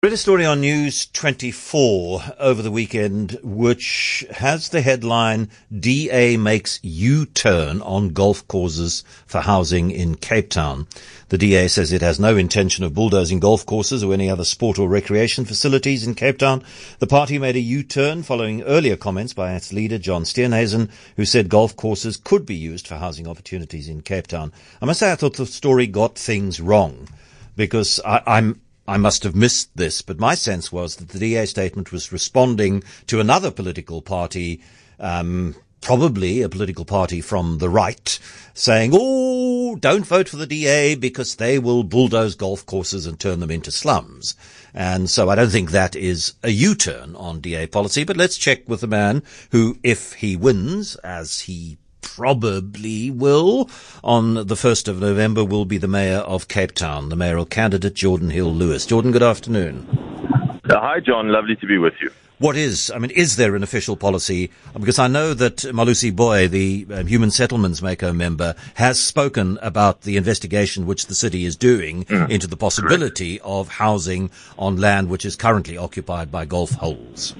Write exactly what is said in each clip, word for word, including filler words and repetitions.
Read a story on News twenty-four over the weekend which has the headline, D A makes U-turn on golf courses for housing in Cape Town. The D A says it has no intention of bulldozing golf courses or any other sport or recreation facilities in Cape Town. The party made a U-turn following earlier comments by its leader, John Steenhuisen, who said golf courses could be used for housing opportunities in Cape Town. I must say I thought the story got things wrong because I, I'm I must have missed this, but my sense was that the D A statement was responding to another political party, um, probably a political party from the right, saying, oh, don't vote for the D A because they will bulldoze golf courses and turn them into slums. And so I don't think that is a U-turn on D A policy, but let's check with the man who, if he wins, as he probably will, on the first of November, will be the mayor of Cape Town, the mayoral candidate, Jordan Hill-Lewis. Jordan, good afternoon. Uh, hi, John. Lovely to be with you. What is, I mean, is there an official policy? Because I know that Malusi Boy, the uh, Human Settlements Mako member, has spoken about the investigation which the city is doing mm. into the possibility Correct. of housing on land which is currently occupied by golf holes.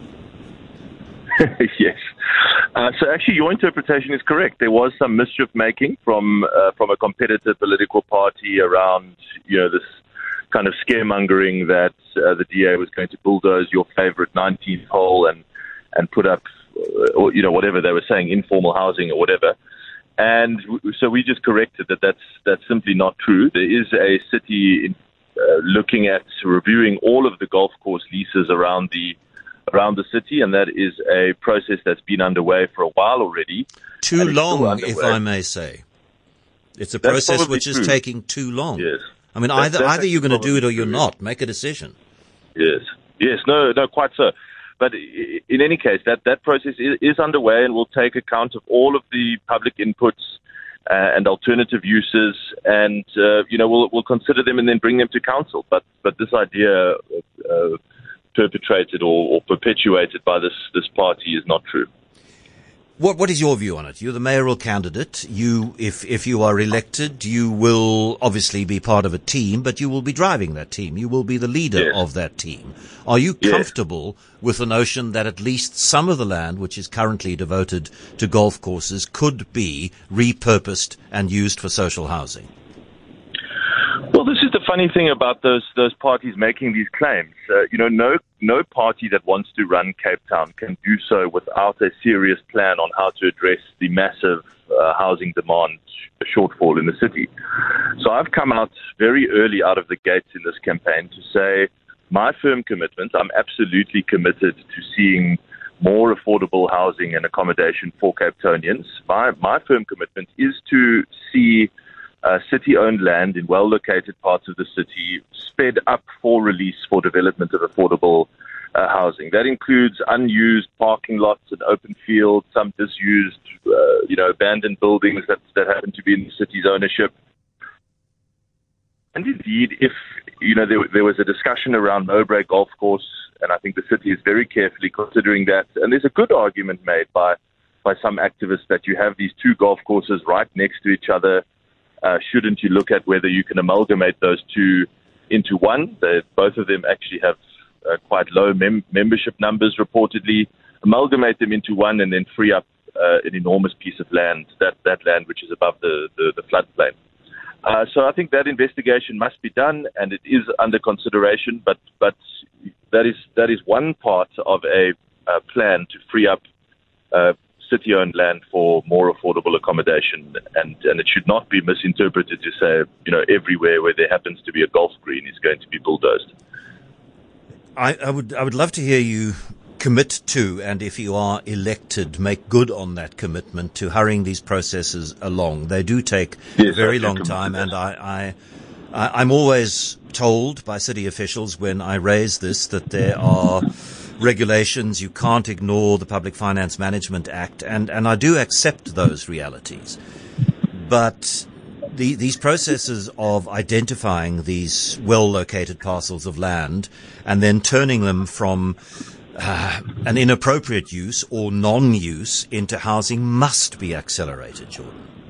Yes. Uh, so actually, your interpretation is correct. There was some mischief making from uh, from a competitor political party around, you know, this kind of scaremongering that uh, the D A was going to bulldoze your favorite nineteenth hole and and put up, uh, or, you know, whatever they were saying, informal housing or whatever. And w- so we just corrected that. That's that's simply not true. There is a city in, uh, looking at reviewing all of the golf course leases around the. around the city, and that is a process that's been underway for a while already. Too long, if I may say. It's a that's process which is true. taking too long. Yes. I mean, that's, either that's either you're going to do it or you're true. not. Make a decision. Yes. Yes, no, no, quite so. But in any case, that, that process is, is underway and will take account of all of the public inputs uh, and alternative uses, and, uh, you know, we'll, we'll consider them and then bring them to council. But, but this idea uh, perpetrated or, or perpetuated by this, this party is not true. What What is your view on it? You're the mayoral candidate. You, if if you are elected, you will obviously be part of a team, but you will be driving that team. You will be the leader yes. of that team. Are you yes. comfortable with the notion that at least some of the land, which is currently devoted to golf courses, could be repurposed and used for social housing? Well, this is the funny thing about those those parties making these claims. Uh, you know, no no party that wants to run Cape Town can do so without a serious plan on how to address the massive uh, housing demand shortfall in the city. So I've come out very early out of the gates in this campaign to say my firm commitment, I'm absolutely committed to seeing more affordable housing and accommodation for Cape Townians. My, my firm commitment is to see Uh, city-owned land in well-located parts of the city sped up for release for development of affordable uh, housing. That includes unused parking lots and open fields, some disused, uh, you know, abandoned buildings that, that happen to be in the city's ownership. And indeed, if, you know, there, there was a discussion around Mowbray Golf Course, and I think the city is very carefully considering that, and there's a good argument made by, by some activists that you have these two golf courses right next to each other. Uh, shouldn't you look at whether you can amalgamate those two into one? They, both of them actually have uh, quite low mem- membership numbers reportedly. Amalgamate them into one and then free up uh, an enormous piece of land, that, that land which is above the, the, the floodplain. Uh, so I think that investigation must be done, and it is under consideration, but, but that is that is one part of a uh, plan to free up uh, city-owned land for more affordable accommodation, and, and it should not be misinterpreted to say, you know, everywhere where there happens to be a golf green is going to be bulldozed. I, I would I would love to hear you commit to, and if you are elected, make good on that commitment to hurrying these processes along. They do take yes, a very long time, and I, I, I I'm always told by city officials when I raise this that there are regulations, you can't ignore the Public Finance Management Act, and, and I do accept those realities. But the, these processes of identifying these well-located parcels of land and then turning them from uh, an inappropriate use or non-use into housing must be accelerated, Jordan.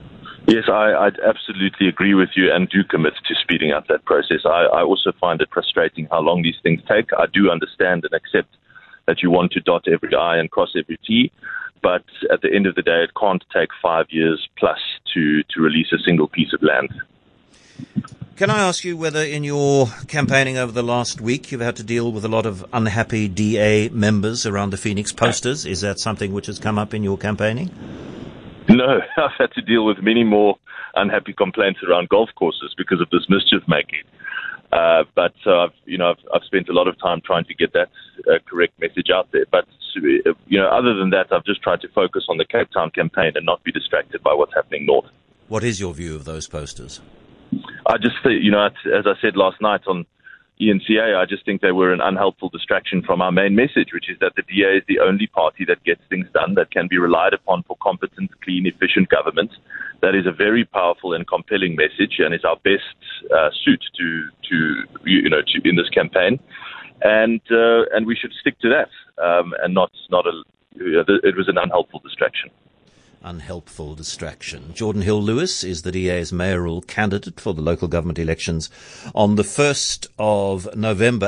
Yes, I, I absolutely agree with you and do commit to speeding up that process. I, I also find it frustrating how long these things take. I do understand and accept that you want to dot every I and cross every T, but at the end of the day, it can't take five years plus to, to release a single piece of land. Can I ask you whether in your campaigning over the last week you've had to deal with a lot of unhappy D A members around the Phoenix posters? Is that something which has come up in your campaigning? No, I've had to deal with many more unhappy complaints around golf courses because of this mischief making. Uh, but uh, I've, you know, I've, I've spent a lot of time trying to get that uh, correct message out there. But you know, other than that, I've just tried to focus on the Cape Town campaign and not be distracted by what's happening north. What is your view of those posters? I just think, you know, as I said last night on E N C A, I just think they were an unhelpful distraction from our main message, which is that the D A is the only party that gets things done, that can be relied upon for competent, clean, efficient government. That is a very powerful and compelling message, and is our best uh, suit to, to you know, to, in this campaign. And uh, and we should stick to that, um, and not not a. You know, it was an unhelpful distraction. Unhelpful distraction. Jordan Hill-Lewis is the D A's mayoral candidate for the local government elections on the first of November.